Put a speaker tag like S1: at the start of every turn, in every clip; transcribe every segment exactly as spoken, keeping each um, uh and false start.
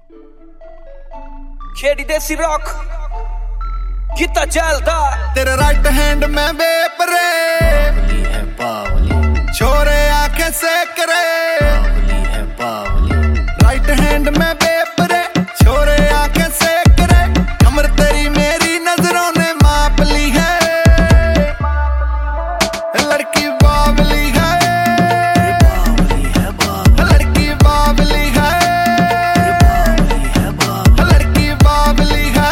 S1: खेड़ी देसी रॉक कितना चलता
S2: तेरे राइट हैंड में बेपरे
S3: बावली है बावली,
S2: छोरे आंखें से करे
S3: बावली है बावली,
S2: राइट हैंड में बेपरे छोरे आंखें से करे कमर तेरी मेरी नजरों ने माप ली है लड़की बावली है
S3: बावली है बावली,
S2: लड़की बावली है
S3: बावली है बावली,
S2: लड़की बावली है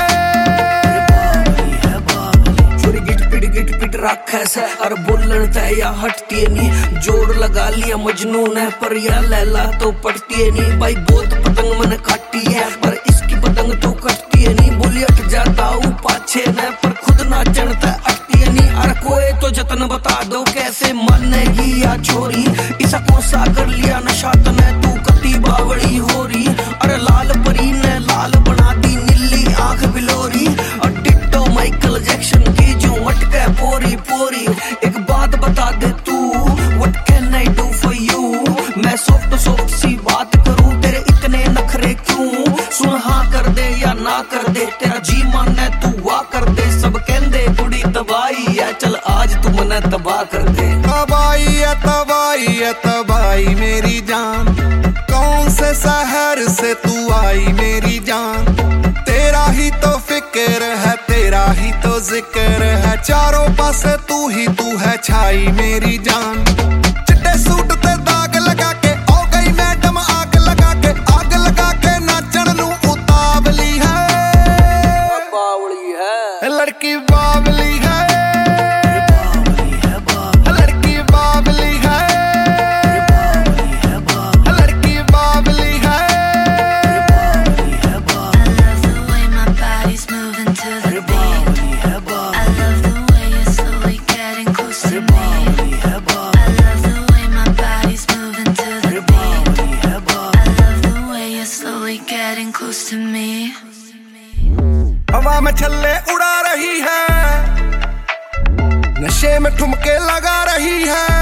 S3: बावली है बावली।
S1: छोरी गिट पिट गिट पिट रख ऐसे और बोलन तय या हटती नहीं जोड़ लगा लिया मजनून है पर या लैला तो पटती नहीं भाई बहुत पतंग मन काटी है पर इसकी पतंग तो कटती है नहीं बोली अट जाता हूँ पाछे न पर खुद ना चढ़ता अटती है नहीं अरे कोई तो जतन बता दो कैसे मानेगी या छोरी इसा कौन सा कर लिया नशा तने तू कती बावड़ी हो रही अरे लाल परी ने लाल बना दी नीली आंख बिलोरी और डिट्टो माइकल जैक्सन की जो अटके पोरी पोरी एक बात बता दे तू what can I do for you मैं सॉफ्ट सॉफ्ट सी बात करूं तेरे इतने नखरे क्यों सुन हाँ कर दे या ना कर दे तेरा जी माने तू वाह कर दे सब कहंदे बुढ़ी दवाई है चल आज तू मने तबाह कर दे
S2: तबाही है तबाही है तबाही मेरी जान कौन से शहर से तू आई मेरी जान तेरा ही तो फिक्र है तेरा ही तो जिक्र है चारों पासे तू ही तू है छाई मेरी जान चिट्टे सूट ते दाग लगा के ओ गई मैडम आग लगा के आग लगा के नाचन नू उतावली है
S1: बावली है
S2: लड़की बावली है
S3: बावली है बावली,
S2: लड़की बावली है
S3: बावली है बावली,
S2: लड़की बावली है
S3: बावली है बावली,
S4: I love the way my body's moving to the beat.
S3: बावली है बावली,
S4: I love the way you're slowly getting close to me.
S3: बावली है बावली,
S4: I love the way my body's moving to the beat.
S3: बावली है बावली,
S4: I love the way you're slowly getting close to me.
S2: हवा में छल्ले उड़ा रही है नशे में ठुमके लगा रही है